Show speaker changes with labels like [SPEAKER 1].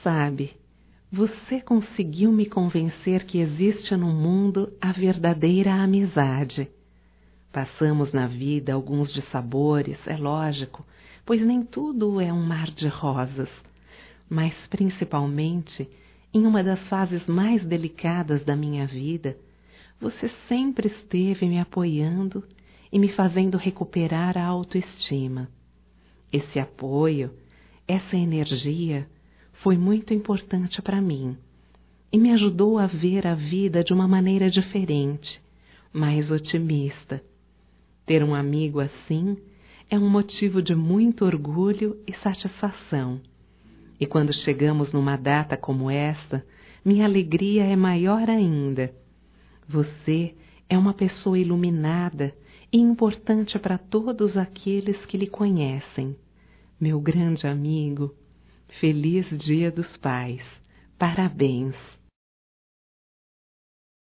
[SPEAKER 1] sabe, você conseguiu me convencer que existe no mundo a verdadeira amizade. Passamos na vida alguns dissabores, é lógico, pois nem tudo é um mar de rosas, mas principalmente, em uma das fases mais delicadas da minha vida, você sempre esteve me apoiando e me fazendo recuperar a autoestima. Esse apoio, essa energia, foi muito importante para mim e me ajudou a ver a vida de uma maneira diferente, mais otimista. Ter um amigo assim é um motivo de muito orgulho e satisfação. E quando chegamos numa data como esta, minha alegria é maior ainda. Você é uma pessoa iluminada e importante para todos aqueles que lhe conhecem. Meu grande amigo, feliz Dia dos Pais. Parabéns!